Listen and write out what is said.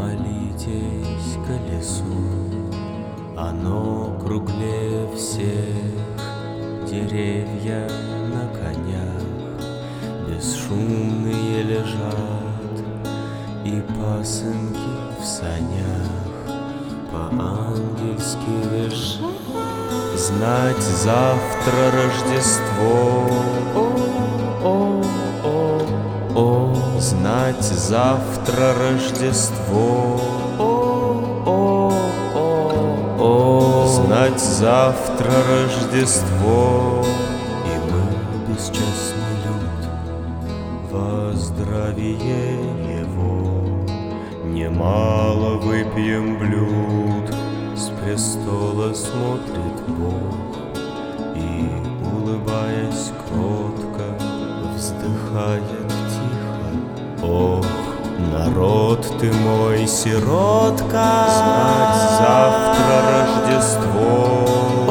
Молитесь колесу, оно круглее всех. Деревья на конях бесшумные лежат, и пасынки в санях по-ангельски визжат. Знать завтра Рождество, о, знать завтра Рождество, знать завтра Рождество. И мы, бесчестный люд, во здравие его немало выпьем блюд. С престола смотрит Бог и, улыбаясь кротко, вздыхает тихо: ох, народ ты мой, сиротка! Знать завтра Рождество,